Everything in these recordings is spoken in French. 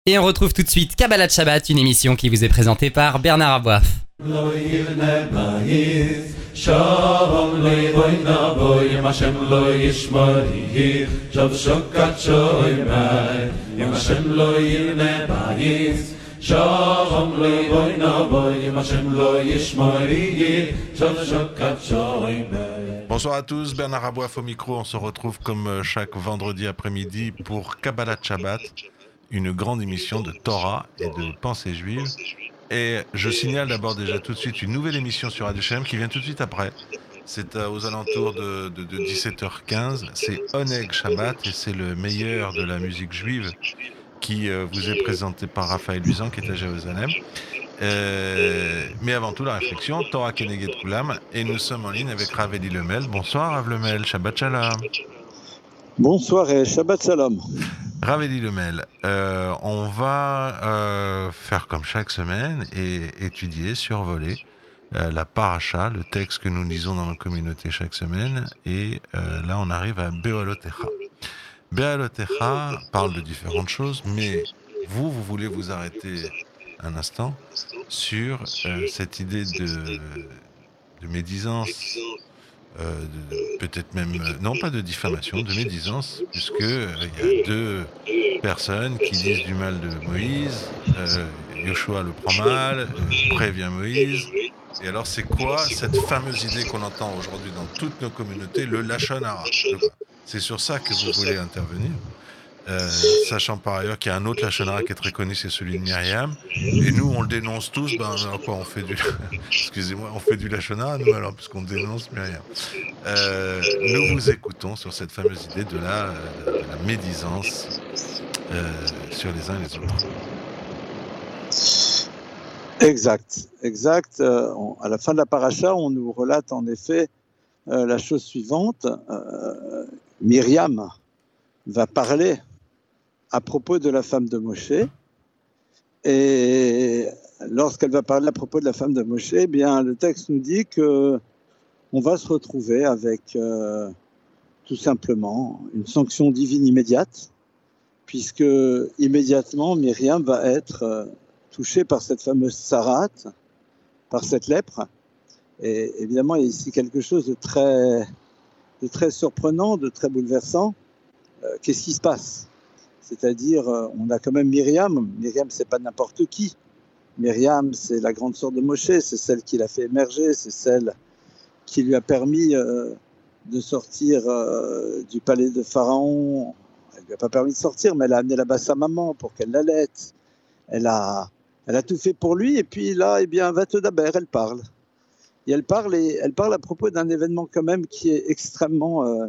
Et on retrouve tout de suite Kabbalat Shabbat, une émission qui vous est présentée par Bernard Aboif. Bonsoir à tous, Bernard Aboif au micro. On se retrouve comme chaque vendredi après-midi pour Kabbalat Shabbat, une grande émission de Torah et de pensée juive. Et je signale d'abord déjà tout de suite une nouvelle émission sur Radio Shem qui vient tout de suite après. C'est aux alentours de 17h15. C'est Oneg Shabbat et c'est le meilleur de la musique juive qui vous est présenté par Raphaël Luisan qui est à Jérusalem. Mais avant tout la réflexion, Torah Keneged Kulam, et nous sommes en ligne avec Rav Eli Lemel. Bonsoir Rav Lemel, Shabbat Shalom. Bonsoir et Shabbat Shalom. Rav Eli Lemel, on va faire comme chaque semaine et étudier, survoler la paracha, le texte que nous lisons dans la communauté chaque semaine. Et là, on arrive à Be'alotecha. Be'alotecha parle de différentes choses, mais vous voulez vous arrêter un instant sur cette idée de médisance, peut-être même, non pas de diffamation, de médisance, puisque il y a deux personnes qui disent du mal de Moïse, Yoshua le prend mal, prévient Moïse. Et alors c'est quoi cette fameuse idée qu'on entend aujourd'hui dans toutes nos communautés, le Lachon Hara? C'est sur ça que vous voulez intervenir. Sachant par ailleurs qu'il y a un autre Lachon Hara qui est très connu, c'est celui de Myriam. Et nous, on le dénonce tous. Alors quoi, on fait du... Excusez-moi, on fait du Lachon Hara, nous, alors, puisqu'on dénonce Myriam. Nous vous écoutons sur cette fameuse idée de la médisance sur les uns et les autres. Exact. À la fin de la paracha, on nous relate en effet la chose suivante. Myriam va parler à propos de la femme de Moshe. Et lorsqu'elle va parler à propos de la femme de Moshe, eh bien, le texte nous dit qu'on va se retrouver avec tout simplement une sanction divine immédiate, puisque immédiatement Myriam va être touchée par cette fameuse sarat, par cette lèpre. Et évidemment, il y a ici quelque chose de très surprenant, de très bouleversant. Qu'est-ce qui se passe? C'est-à-dire, on a quand même Myriam. Myriam, c'est pas n'importe qui. Myriam, c'est la grande sœur de Moshe, c'est celle qui l'a fait émerger, c'est celle qui lui a permis de sortir du palais de Pharaon. Elle lui a pas permis de sortir, mais elle a amené là-bas sa maman pour qu'elle l'allaite. Elle a tout fait pour lui, et puis là, eh bien, Vatdaber, elle parle. Et elle parle à propos d'un événement quand même qui est extrêmement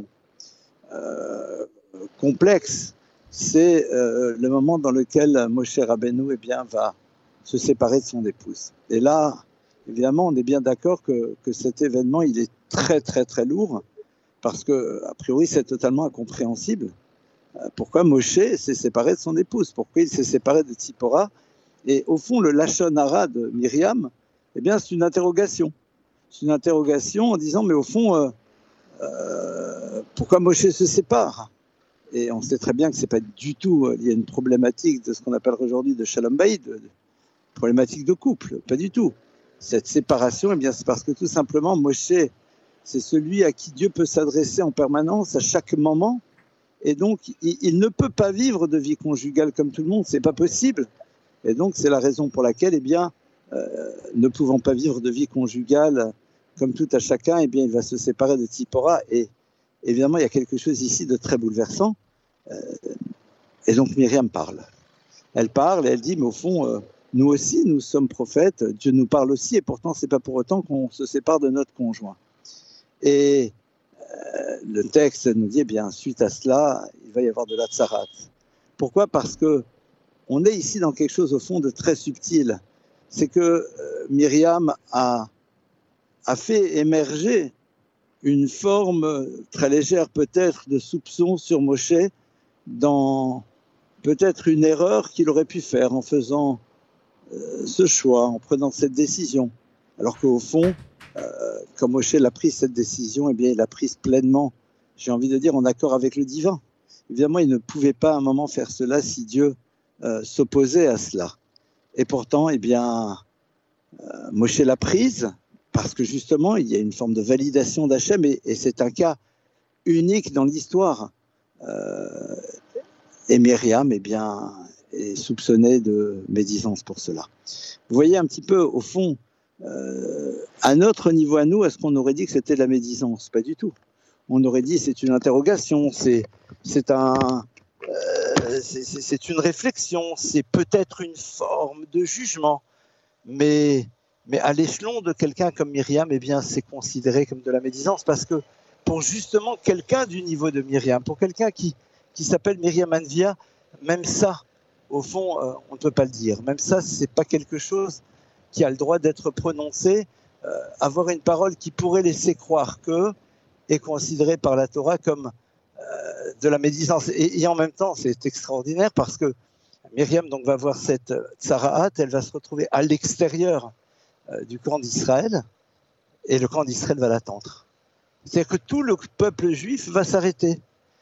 complexe. C'est le moment dans lequel Moshe Rabbeinu va se séparer de son épouse. Et là, évidemment, on est bien d'accord que cet événement, il est très, très, très lourd, parce que, a priori, c'est totalement incompréhensible. Pourquoi Moshe s'est séparé de son épouse? Pourquoi il s'est séparé de Tzipora? Et au fond, le Lachon Hara de Myriam, eh bien, c'est une interrogation. C'est une interrogation en disant, mais au fond, pourquoi Moshe se sépare? Et on sait très bien que ce n'est pas du tout lié à une problématique de ce qu'on appelle aujourd'hui de Shalom Bayit, de problématique de couple, pas du tout. Cette séparation, eh bien, c'est parce que tout simplement, Moshe, c'est celui à qui Dieu peut s'adresser en permanence, à chaque moment, et donc il ne peut pas vivre de vie conjugale comme tout le monde, c'est pas possible. Et donc c'est la raison pour laquelle, eh bien, ne pouvant pas vivre de vie conjugale comme tout à chacun, eh bien, il va se séparer de Tzipora. Et évidemment, il y a quelque chose ici de très bouleversant. Et donc Myriam parle. Elle parle et elle dit, mais au fond, nous aussi, nous sommes prophètes, Dieu nous parle aussi, et pourtant, ce n'est pas pour autant qu'on se sépare de notre conjoint. Et le texte nous dit, eh bien, suite à cela, il va y avoir de la tsarat. Pourquoi? Parce que on est ici dans quelque chose, au fond, de très subtil. C'est que Myriam a fait émerger une forme très légère peut-être de soupçon sur Moshe dans peut-être une erreur qu'il aurait pu faire en faisant ce choix, en prenant cette décision. Alors qu'au fond, quand Moshe a pris cette décision, eh bien, il l'a prise pleinement, j'ai envie de dire, en accord avec le divin. Évidemment, il ne pouvait pas à un moment faire cela si Dieu s'opposait à cela. Et pourtant, eh bien, Moshe l'a prise parce que justement, il y a une forme de validation d'Hachem et c'est un cas unique dans l'histoire. Et Myriam, eh bien, est soupçonnée de médisance pour cela. Vous voyez un petit peu, au fond, à notre niveau à nous, est-ce qu'on aurait dit que c'était de la médisance? Pas du tout. On aurait dit c'est une interrogation, c'est une réflexion, c'est peut-être une forme de jugement, mais à l'échelon de quelqu'un comme Myriam, eh bien, c'est considéré comme de la médisance parce que pour justement quelqu'un du niveau de Myriam, pour quelqu'un qui s'appelle Myriam Anvia, même ça, au fond, on ne peut pas le dire. Même ça, c'est pas quelque chose qui a le droit d'être prononcé. Avoir une parole qui pourrait laisser croire que est considérée par la Torah comme de la médisance. Et en même temps, c'est extraordinaire parce que Myriam donc, va voir cette tsaraat, elle va se retrouver à l'extérieur du camp d'Israël et le camp d'Israël va l'attendre. C'est-à-dire que tout le peuple juif va s'arrêter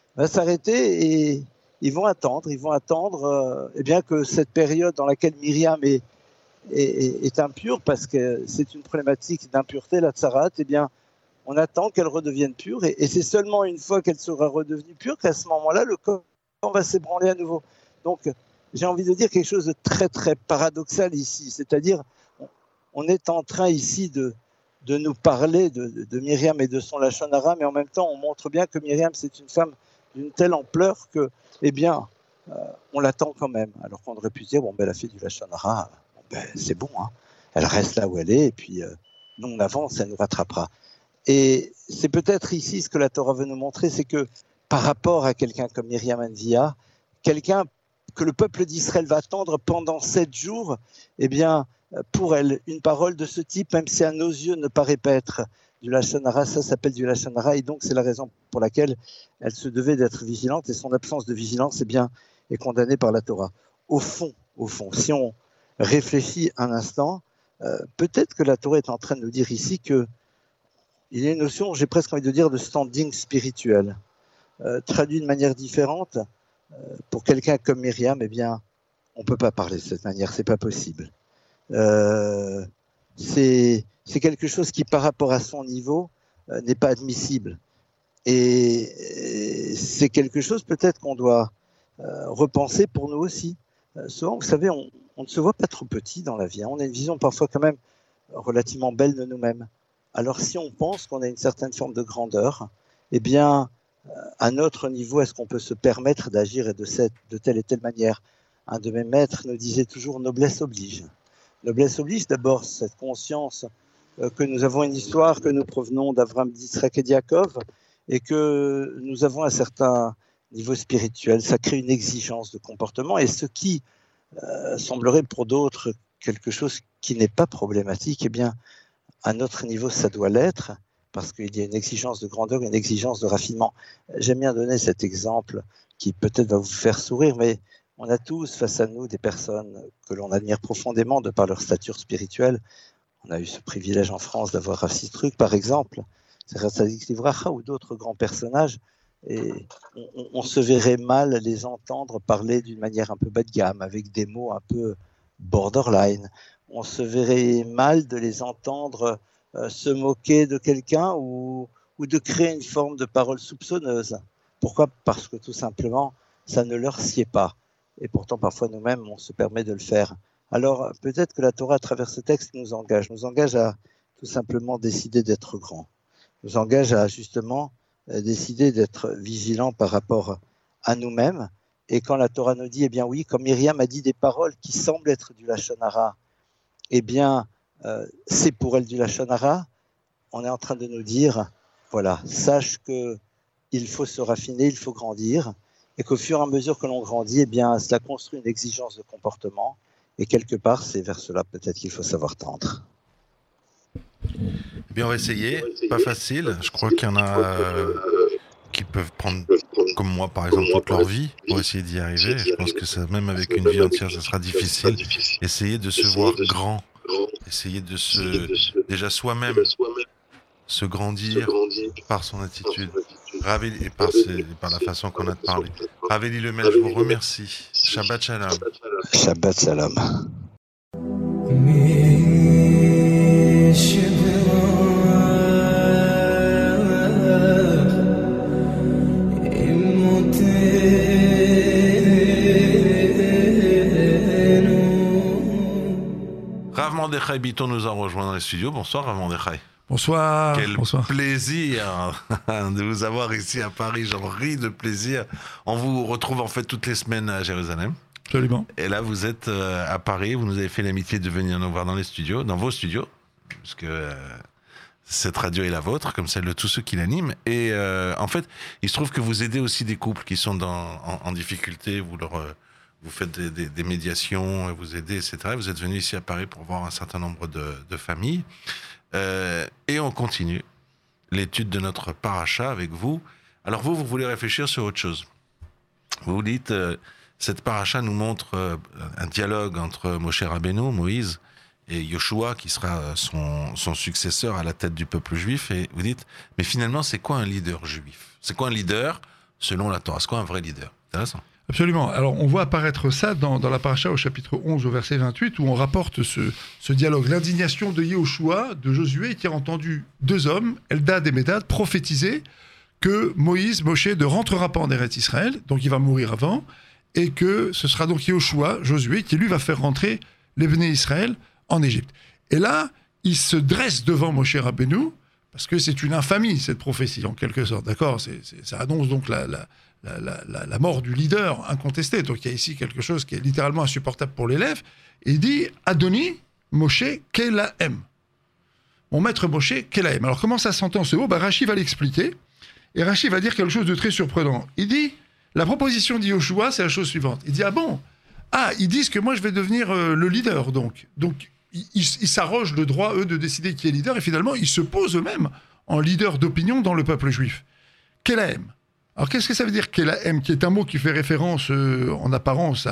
et ils vont attendre eh bien que cette période dans laquelle Myriam est impure, parce que c'est une problématique d'impureté, la tsaraat, eh bien, on attend qu'elle redevienne pure, et c'est seulement une fois qu'elle sera redevenue pure qu'à ce moment-là, le corps va s'ébranler à nouveau. Donc, j'ai envie de dire quelque chose de très, très paradoxal ici, c'est-à-dire, on est en train ici de nous parler de Myriam et de son Lachon Hara, mais en même temps, on montre bien que Myriam, c'est une femme d'une telle ampleur que, eh bien, on l'attend quand même, alors qu'on aurait pu dire, bon, ben, elle a fait du Lachon Hara, ben, c'est bon, hein. Elle reste là où elle est, et puis nous on avance, elle nous rattrapera. Et c'est peut-être ici ce que la Torah veut nous montrer, c'est que par rapport à quelqu'un comme Myriam Anvia, quelqu'un que le peuple d'Israël va attendre pendant 7 jours, eh bien, pour elle, une parole de ce type, même si à nos yeux ne paraît pas être du Lachon Hara, ça s'appelle du Lachon Hara, et donc c'est la raison pour laquelle elle se devait d'être vigilante, et son absence de vigilance, eh bien, est condamnée par la Torah. Au fond, si on réfléchit un instant, peut-être que la Torah est en train de nous dire ici qu'il y a une notion, j'ai presque envie de dire, de standing spirituel. Traduit de manière différente, pour quelqu'un comme Myriam, eh bien, on ne peut pas parler de cette manière, c'est pas possible. C'est quelque chose qui, par rapport à son niveau, n'est pas admissible. Et c'est quelque chose peut-être qu'on doit repenser pour nous aussi. Souvent, vous savez, on ne se voit pas trop petit dans la vie. Hein. On a une vision parfois quand même relativement belle de nous-mêmes. Alors si on pense qu'on a une certaine forme de grandeur, eh bien, à notre niveau, est-ce qu'on peut se permettre d'agir de telle et telle manière? Un de mes maîtres nous disait toujours « noblesse oblige ». Noblesse oblige d'abord cette conscience que nous avons une histoire, que nous provenons d'Avraham, d'Israël et d'Yaakov, et que nous avons un certain niveau spirituel. Ça crée une exigence de comportement, et ce qui semblerait pour d'autres quelque chose qui n'est pas problématique, eh bien, à notre niveau, ça doit l'être, parce qu'il y a une exigence de grandeur, une exigence de raffinement. J'aime bien donner cet exemple qui peut-être va vous faire sourire, mais on a tous face à nous des personnes que l'on admire profondément de par leur stature spirituelle. On a eu ce privilège en France d'avoir Rav Sistruk, par exemple, Tzadik Livracha, ou d'autres grands personnages, et on se verrait mal les entendre parler d'une manière un peu bas de gamme, avec des mots un peu borderline. On se verrait mal de les entendre se moquer de quelqu'un ou de créer une forme de parole soupçonneuse. Pourquoi? Parce que tout simplement, ça ne leur sied pas. Et pourtant, parfois, nous-mêmes, on se permet de le faire. Alors, peut-être que la Torah, à travers ce texte, nous engage à tout simplement décider d'être grand, nous engage à justement décider d'être vigilant par rapport à nous-mêmes. Et quand la Torah nous dit, eh bien oui, comme Myriam a dit des paroles qui semblent être du Lachon Hara, eh bien, c'est pour elle du Lachon Hara, on est en train de nous dire, voilà, sache qu'il faut se raffiner, il faut grandir, et qu'au fur et à mesure que l'on grandit, eh bien, cela construit une exigence de comportement, et quelque part, c'est vers cela peut-être qu'il faut savoir tendre. Eh bien, on va essayer. Pas facile. Je crois qu'il y en a qui peuvent prendre, comme moi, par exemple, toute leur vie pour essayer d'y arriver. Je pense que ça, même avec une vie entière, ça sera difficile. Essayer de se voir grand. Essayer de déjà soi-même se grandir par son attitude. Et par la façon qu'on a de parler. Raveli Lemel, je vous remercie. Shabbat Shalom. Shabbat Shalom. Rav Mordechai Bitton nous a rejoint dans les studios. Bonsoir Rav Mordechai. Bonsoir. Quel Bonsoir. plaisir de vous avoir ici à Paris. J'en ris de plaisir. On vous retrouve en fait toutes les semaines à Jérusalem. Absolument. Et là, vous êtes à Paris. Vous nous avez fait l'amitié de venir nous voir dans les studios, dans vos studios, parce que cette radio est la vôtre, comme celle de tous ceux qui l'animent. Et en fait, il se trouve que vous aidez aussi des couples qui sont en difficulté. Vous faites des médiations, vous aidez, etc. Vous êtes venu ici à Paris pour voir un certain nombre de familles. Et on continue l'étude de notre paracha avec vous. Alors vous voulez réfléchir sur autre chose. Vous vous dites, cette paracha nous montre un dialogue entre Moshe Rabbeinu, Moïse, et Yoshua, qui sera son successeur à la tête du peuple juif. Et vous dites, mais finalement, c'est quoi un leader juif? C'est quoi un leader selon la Torah? C'est quoi un vrai leader? Intéressant. Absolument. Alors, on voit apparaître ça dans la paracha au chapitre 11, au verset 28, où on rapporte ce dialogue. L'indignation de Yoshua, de Josué, qui a entendu deux hommes, Eldad et Médad, prophétiser que Moshe ne rentrera pas en Eretz Israël, donc il va mourir avant, et que ce sera donc Yoshua, Josué, qui lui va faire rentrer les Bnei Israël en Égypte. Et là, il se dresse devant Moshe Rabbeinu, parce que c'est une infamie, cette prophétie, en quelque sorte, d'accord? Ça annonce donc la mort du leader incontesté. Donc il y a ici quelque chose qui est littéralement insupportable pour l'élève. Et il dit « Adoni Moshe Kelahem ». Mon maître Moshe Kelahem. Alors comment ça s'entend ce mot? Rashi va l'expliquer. Et Rashi va dire quelque chose de très surprenant. Il dit, la proposition d'Yoshua, c'est la chose suivante. Il dit, ah bon? Ah, ils disent que moi je vais devenir le leader, donc. Donc ils s'arrogent le droit, eux, de décider qui est leader. Et finalement, ils se posent eux-mêmes en leader d'opinion dans le peuple juif. Kelahem. Alors, qu'est-ce que ça veut dire Kelahem, qui est un mot qui fait référence en apparence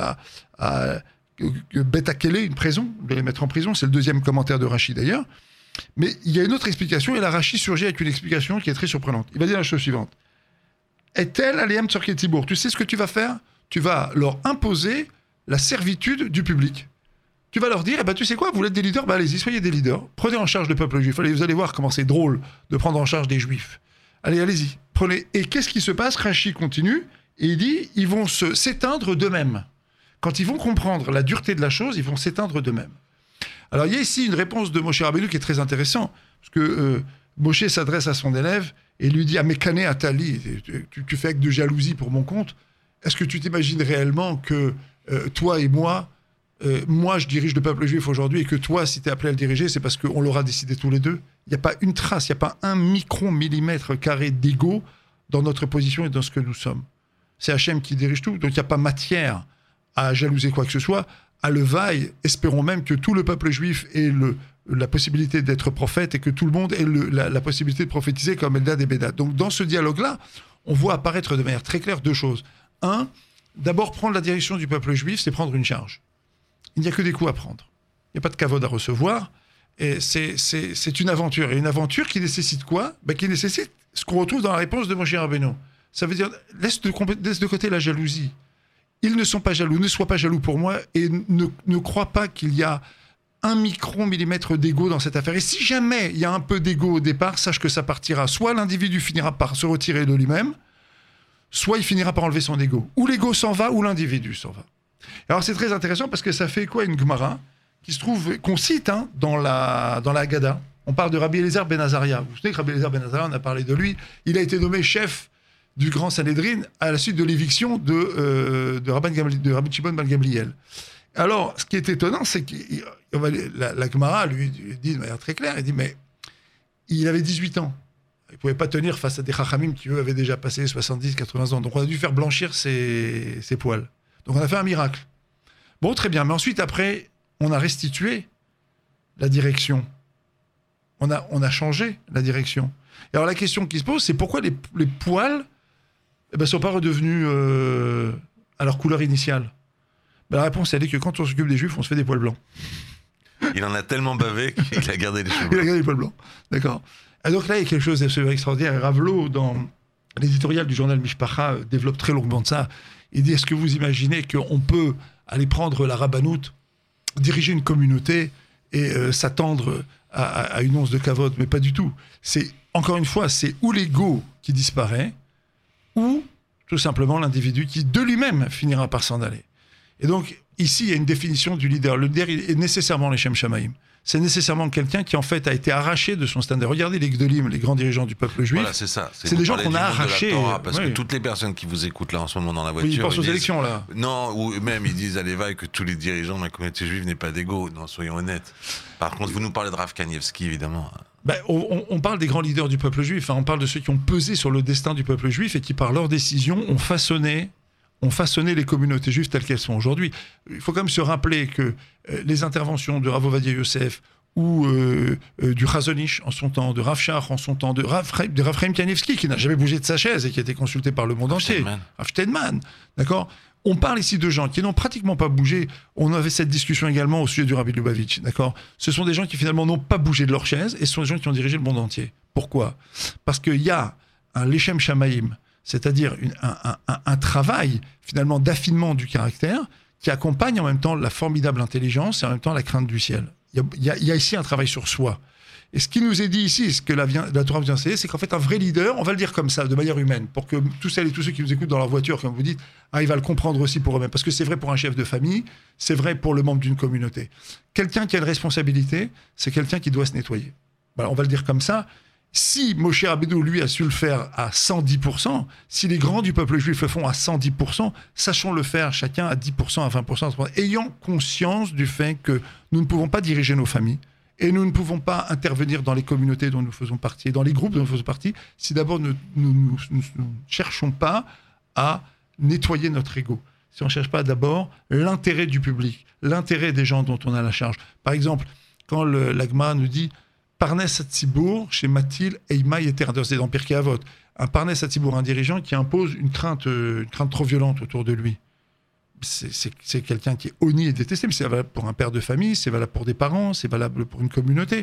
à Bet Hakélé, une prison, de les mettre en prison. C'est le deuxième commentaire de Rashi d'ailleurs. Mais il y a une autre explication, et là Rashi surgit avec une explication qui est très surprenante. Il va dire la chose suivante. Est-elle Aliam Tzorkei Tzibour? Tu sais ce que tu vas faire? Tu vas leur imposer la servitude du public. Tu vas leur dire, tu sais quoi, vous êtes des leaders, allez-y, soyez des leaders. Prenez en charge le peuple juif. Allez, vous allez voir comment c'est drôle de prendre en charge des juifs. Allez-y, prenez. Et qu'est-ce qui se passe? Rashi continue, et il dit, ils vont s'éteindre d'eux-mêmes. Quand ils vont comprendre la dureté de la chose, ils vont s'éteindre d'eux-mêmes. Alors, il y a ici une réponse de Moshe Rabbeinu qui est très intéressante, parce que Moshe s'adresse à son élève et lui dit « Amekane Atali, tu fais acte de jalousie pour mon compte. Est-ce que tu t'imagines réellement que toi et moi je dirige le peuple juif aujourd'hui, et que toi, si tu es appelé à le diriger, c'est parce qu'on l'aura décidé tous les deux? Il n'y a pas une trace, il n'y a pas un micro-millimètre carré d'ego dans notre position et dans ce que nous sommes. C'est Hachem qui dirige tout, donc il n'y a pas matière à jalouser quoi que ce soit. À Levaï, espérons même que tout le peuple juif ait la possibilité d'être prophète et que tout le monde ait la possibilité de prophétiser comme Eldad et Médad. Donc dans ce dialogue-là, on voit apparaître de manière très claire deux choses. Un, d'abord prendre la direction du peuple juif, c'est prendre une charge. Il n'y a que des coups à prendre. Il n'y a pas de kavod à recevoir. Et c'est une aventure. Et une aventure qui nécessite quoi? Qui nécessite ce qu'on retrouve dans la réponse de Moshe Rabbeinu. Ça veut dire, laisse de côté la jalousie. Ils ne sont pas jaloux, ne sois pas jaloux pour moi, et ne crois pas qu'il y a un micro-millimètre d'ego dans cette affaire. Et si jamais il y a un peu d'ego au départ, sache que ça partira. Soit l'individu finira par se retirer de lui-même, soit il finira par enlever son ego. Ou l'ego s'en va, ou l'individu s'en va. Alors c'est très intéressant parce que ça fait quoi une Gemara qui se trouve, qu'on cite dans la Haggadah. On parle de Rabbi Eliezer ben Azaria. Vous vous souvenez que Rabbi Eliezer ben Azaria, on a parlé de lui. Il a été nommé chef du grand Sanhédrin à la suite de l'éviction de Rabbi Shimon ben Gamliel. Alors, ce qui est étonnant, c'est que la Gemara lui dit de manière très claire, il dit, mais il avait 18 ans. Il ne pouvait pas tenir face à des chachamim qui, eux, avaient déjà passé 70, 80 ans. Donc, on a dû faire blanchir ses poils. Donc, on a fait un miracle. Bon, très bien. Mais ensuite, après, on a restitué la direction. On a changé la direction. Et alors, la question qui se pose, c'est pourquoi les poils ne sont pas redevenus à leur couleur initiale? La réponse, elle est que quand on s'occupe des juifs, on se fait des poils blancs. Il en a tellement bavé qu'il a gardé les cheveux blancs. Il a gardé les poils blancs, d'accord. Et donc là, il y a quelque chose d'absolument extraordinaire. Et Ravlo, dans l'éditorial du journal Mishpacha, développe très longuement de ça. Il dit, est-ce que vous imaginez qu'on peut aller prendre la rabbanout, diriger une communauté et s'attendre à une once de kavod, mais pas du tout. C'est, encore une fois, c'est ou l'ego qui disparaît, ou tout simplement l'individu qui, de lui-même, finira par s'en aller. Et donc, ici, il y a une définition du leader. Le leader est nécessairement les Shem Shamaïm. C'est nécessairement quelqu'un qui, en fait, a été arraché de son standard. Regardez les Gdolim, les grands dirigeants du peuple juif. Voilà, c'est ça. C'est des gens qu'on a arrachés. Parce que toutes les personnes qui vous écoutent là en ce moment dans la voiture. Oui, ils pensent aux élections, là. Non, ou même ils disent à l'éveil que tous les dirigeants de la communauté juive n'aient pas d'ego. Non, soyons honnêtes. Par contre, vous nous parlez de Rav Kanievski, évidemment. On parle des grands leaders du peuple juif. On parle de ceux qui ont pesé sur le destin du peuple juif et qui, par leurs décisions, ont façonné les communautés juives telles qu'elles sont aujourd'hui. Il faut quand même se rappeler que les interventions de Rav Ovadia Yosef ou du Chazon-Ish en son temps, de Rav Shach en son temps, de Rav Chaim Kanievski, qui n'a jamais bougé de sa chaise et qui a été consulté par le monde entier. Rav Steinman, d'accord ? On parle ici de gens qui n'ont pratiquement pas bougé. On avait cette discussion également au sujet du Rabbi Lubavitch, d'accord ? Ce sont des gens qui finalement n'ont pas bougé de leur chaise et ce sont des gens qui ont dirigé le monde entier. Pourquoi ? Parce qu'il y a un Leshem Shamaïm, c'est-à-dire un travail finalement d'affinement du caractère qui accompagne en même temps la formidable intelligence et en même temps la crainte du ciel. Il y a ici un travail sur soi. Et ce qui nous est dit ici, ce que la Torah vient enseigner, c'est qu'en fait, un vrai leader, on va le dire comme ça, de manière humaine, pour que tous celles et tous ceux qui nous écoutent dans leur voiture, comme vous dites, ils va le comprendre aussi pour eux-mêmes. Parce que c'est vrai pour un chef de famille, c'est vrai pour le membre d'une communauté. Quelqu'un qui a une responsabilité, c'est quelqu'un qui doit se nettoyer. Voilà, on va le dire comme ça. Si Moshe Rabbeinu, lui, a su le faire à 110%, si les grands du peuple juif le font à 110%, sachons le faire chacun à 10%, à 20%, ayant conscience du fait que nous ne pouvons pas diriger nos familles et nous ne pouvons pas intervenir dans les communautés dont nous faisons partie, dans les groupes dont nous faisons partie, si d'abord nous ne cherchons pas à nettoyer notre ego. Si on ne cherche pas d'abord l'intérêt du public, l'intérêt des gens dont on a la charge. Par exemple, quand l'Agma nous dit Parnes Hatzibour, chez Mathil, Eima Yeter, c'est dans Pirkei Avot. Un Parnes Hatzibour, un dirigeant qui impose une crainte trop violente autour de lui. C'est quelqu'un qui est honni et détesté, mais c'est valable pour un père de famille, c'est valable pour des parents, c'est valable pour une communauté.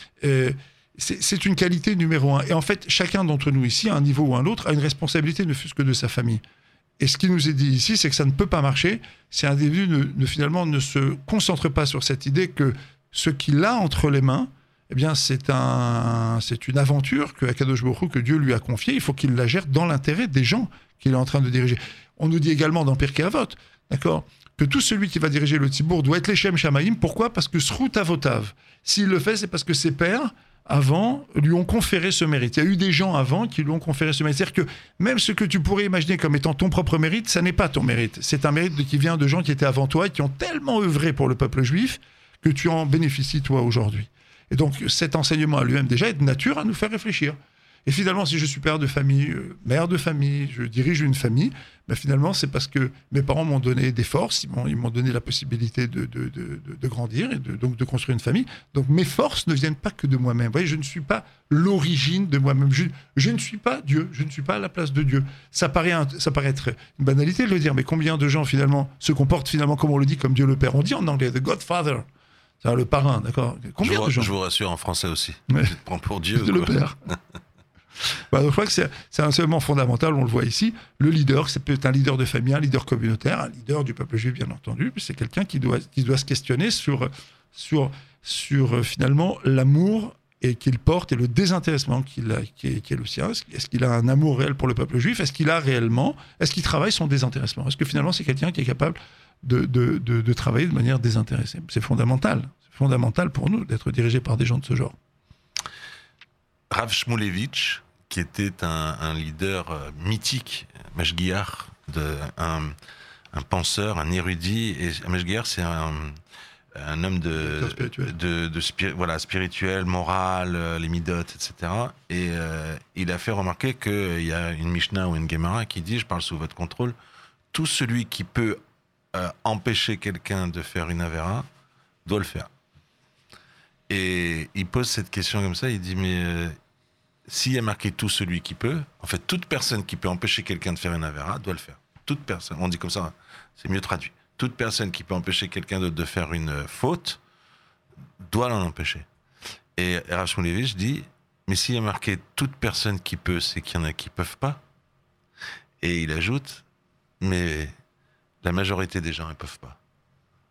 C'est une qualité numéro un. Et en fait, chacun d'entre nous ici, à un niveau ou à un autre, a une responsabilité, ne fût-ce que de sa famille. Et ce qui nous est dit ici, c'est que ça ne peut pas marcher si un individu finalement ne se concentre pas sur cette idée que ce qu'il a entre les mains, eh bien, c'est une aventure que Akadosh Baruch Hu, que Dieu lui a confiée. Il faut qu'il la gère dans l'intérêt des gens qu'il est en train de diriger. On nous dit également dans Pirkei Avot, d'accord, que tout celui qui va diriger le Tzibour doit être l'Eshem Shamaïm. Pourquoi ? Parce que Srut Avotav. S'il le fait, c'est parce que ses pères, avant, lui ont conféré ce mérite. Il y a eu des gens avant qui lui ont conféré ce mérite. C'est-à-dire que même ce que tu pourrais imaginer comme étant ton propre mérite, ça n'est pas ton mérite. C'est un mérite qui vient de gens qui étaient avant toi et qui ont tellement œuvré pour le peuple juif que tu en bénéficies toi aujourd'hui. Et donc cet enseignement à lui-même déjà est de nature à nous faire réfléchir. Et finalement, si je suis père de famille, mère de famille, je dirige une famille, ben finalement, c'est parce que mes parents m'ont donné des forces, ils m'ont donné la possibilité de grandir et donc de construire une famille. Donc mes forces ne viennent pas que de moi-même. Vous voyez, je ne suis pas l'origine de moi-même. Je ne suis pas Dieu, je ne suis pas à la place de Dieu. Ça paraît être une banalité de le dire, mais combien de gens finalement se comportent finalement comme on le dit, comme Dieu le Père. On dit en anglais, the Godfather. C'est le parrain, d'accord. Combien de gens ? Je vous rassure, en français aussi. Ouais. Tu te prends pour Dieu. C'est le Père. Donc je crois que c'est un enseignement fondamental, on le voit ici. Le leader, c'est peut-être un leader de famille, un leader communautaire, un leader du peuple juif, bien entendu. C'est quelqu'un qui doit se questionner sur finalement l'amour et qu'il porte et le désintéressement qui est le sien. Est-ce qu'il a un amour réel pour le peuple juif ? Est-ce qu'il travaille son désintéressement ? Est-ce que finalement c'est quelqu'un qui est capable de travailler de manière désintéressée ? C'est fondamental. C'est fondamental pour nous d'être dirigés par des gens de ce genre. Rav Shmulevitch, qui était un leader mythique, Mashgiach, un penseur, un érudit, et Mashgiach, c'est un homme spirituel, moral, les midot, etc. Et il a fait remarquer qu'il y a une Mishnah ou une Gemara qui dit, je parle sous votre contrôle, tout celui qui peut empêcher quelqu'un de faire une avéra doit le faire. Et il pose cette question comme ça, il dit, mais s'il y a marqué tout celui qui peut, en fait, toute personne qui peut empêcher quelqu'un de faire une avéra doit le faire. Toute personne, on dit comme ça, c'est mieux traduit. Toute personne qui peut empêcher quelqu'un d'autre de faire une faute doit l'en empêcher. Et Rav Shmulevitch dit, mais s'il y a marqué toute personne qui peut, c'est qu'il y en a qui peuvent pas. Et il ajoute, mais la majorité des gens ne peuvent pas.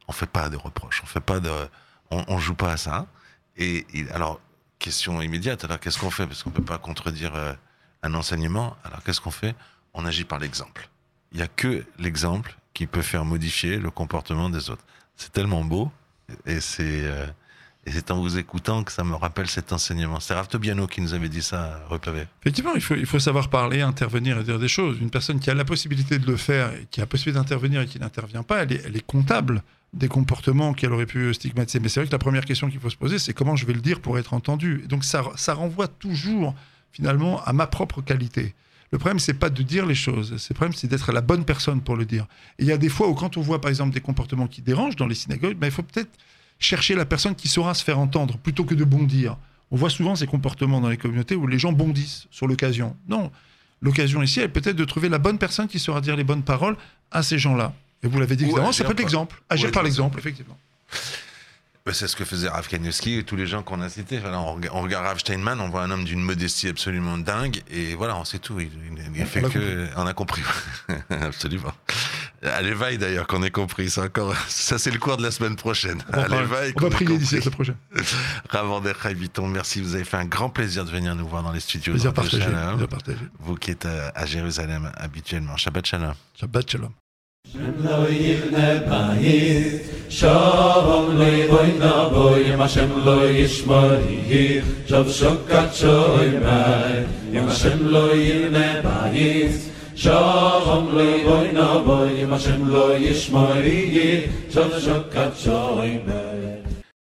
On fait pas de reproches, on joue pas à ça. Alors, question immédiate, alors qu'est-ce qu'on fait? Parce qu'on peut pas contredire un enseignement. Alors qu'est-ce qu'on fait? On agit par l'exemple. Il y a que l'exemple qui peut faire modifier le comportement des autres. C'est tellement beau, et c'est en vous écoutant que ça me rappelle cet enseignement. C'est Rav Tobiano qui nous avait dit ça, Repavé. Effectivement, il faut savoir parler, intervenir et dire des choses. Une personne qui a la possibilité de le faire, et qui a la possibilité d'intervenir et qui n'intervient pas, elle est comptable des comportements qu'elle aurait pu stigmatiser. Mais c'est vrai que la première question qu'il faut se poser, c'est comment je vais le dire pour être entendu. Et donc ça renvoie toujours, finalement, à ma propre qualité. Le problème, c'est pas de dire les choses. Le problème, c'est d'être la bonne personne pour le dire. Et il y a des fois où, quand on voit, par exemple, des comportements qui dérangent dans les synagogues, il faut peut-être chercher la personne qui saura se faire entendre, plutôt que de bondir. On voit souvent ces comportements dans les communautés où les gens bondissent sur l'occasion. Non, l'occasion ici, elle peut être de trouver la bonne personne qui saura dire les bonnes paroles à ces gens-là. Et vous l'avez dit évidemment, ça peut être l'exemple. Agir par l'exemple, effectivement. C'est ce que faisait Rav Kanievski et tous les gens qu'on a cités. Voilà, on regarde Rav Steinman, on voit un homme d'une modestie absolument dingue, et voilà, on sait tout. Il fait que... On a compris. Absolument. À l'éveil, d'ailleurs, qu'on ait compris. Ça, c'est le cours de la semaine prochaine. À l'éveil, on va prier d'ici à la prochaine. Rav André Biton, merci. Vous avez fait un grand plaisir de venir nous voir dans les studios. Plaisir partagé. Vous qui êtes à Jérusalem habituellement. Shabbat Shalom. Shabbat Shalom. Shem lo yivne bayit, shalom levoy naboy, Hashem lo yishmori, shav shokat shoy bay. Hashem lo yivne bayit, shalom levoy naboy, Hashem lo yishmori, shav shokat shoy bay.